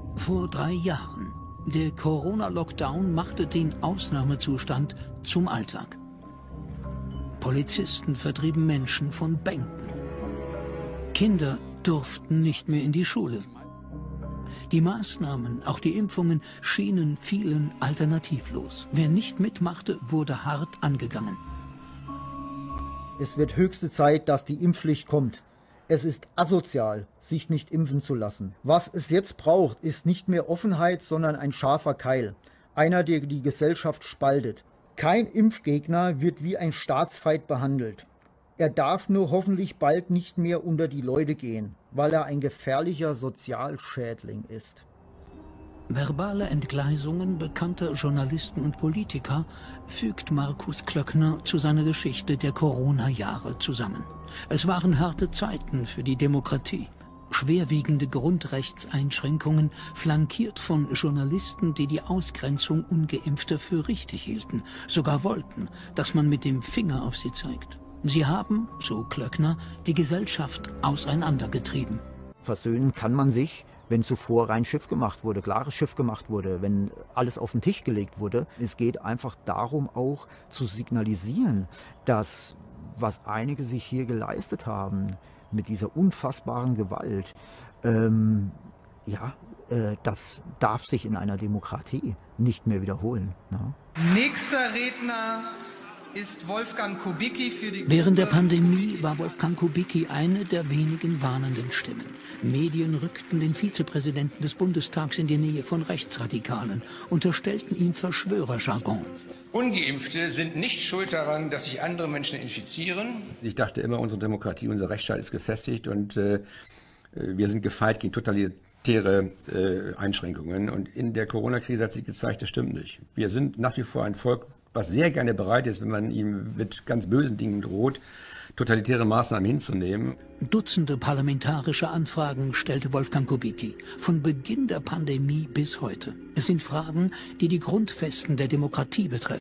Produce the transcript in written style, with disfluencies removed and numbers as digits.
Vor 3 Jahren. Der Corona-Lockdown machte den Ausnahmezustand zum Alltag. Polizisten vertrieben Menschen von Bänken. Kinder durften nicht mehr in die Schule. Die Maßnahmen, auch die Impfungen, schienen vielen alternativlos. Wer nicht mitmachte, wurde hart angegangen. Es wird höchste Zeit, dass die Impfpflicht kommt. Es ist asozial, sich nicht impfen zu lassen. Was es jetzt braucht, ist nicht mehr Offenheit, sondern ein scharfer Keil. Einer, der die Gesellschaft spaltet. Kein Impfgegner wird wie ein Staatsfeind behandelt. Er darf nur hoffentlich bald nicht mehr unter die Leute gehen, weil er ein gefährlicher Sozialschädling ist. Verbale Entgleisungen bekannter Journalisten und Politiker fügt Markus Klöckner zu seiner Geschichte der Corona-Jahre zusammen. Es waren harte Zeiten für die Demokratie. Schwerwiegende Grundrechtseinschränkungen, flankiert von Journalisten, die die Ausgrenzung Ungeimpfter für richtig hielten, sogar wollten, dass man mit dem Finger auf sie zeigt. Sie haben, so Klöckner, die Gesellschaft auseinandergetrieben. Versöhnen kann man sich, wenn zuvor rein Schiff gemacht wurde, klares Schiff gemacht wurde, wenn alles auf den Tisch gelegt wurde. Es geht einfach darum, auch zu signalisieren, dass was einige sich hier geleistet haben, mit dieser unfassbaren Gewalt, das darf sich in einer Demokratie nicht mehr wiederholen. Ne? Nächster Redner ist Wolfgang Kubicki für die... Während der Pandemie war Wolfgang Kubicki eine der wenigen warnenden Stimmen. Medien rückten den Vizepräsidenten des Bundestags in die Nähe von Rechtsradikalen, unterstellten ihm Verschwörerjargon. Ungeimpfte sind nicht schuld daran, dass sich andere Menschen infizieren. Ich dachte immer, unsere Demokratie, unser Rechtsstaat ist gefestigt und wir sind gefeit gegen totalitäre Einschränkungen. Und in der Corona-Krise hat sich gezeigt, das stimmt nicht. Wir sind nach wie vor ein Volk, was sehr gerne bereit ist, wenn man ihm mit ganz bösen Dingen droht, totalitäre Maßnahmen hinzunehmen. Dutzende parlamentarische Anfragen stellte Wolfgang Kubicki, von Beginn der Pandemie bis heute. Es sind Fragen, die die Grundfesten der Demokratie betreffen.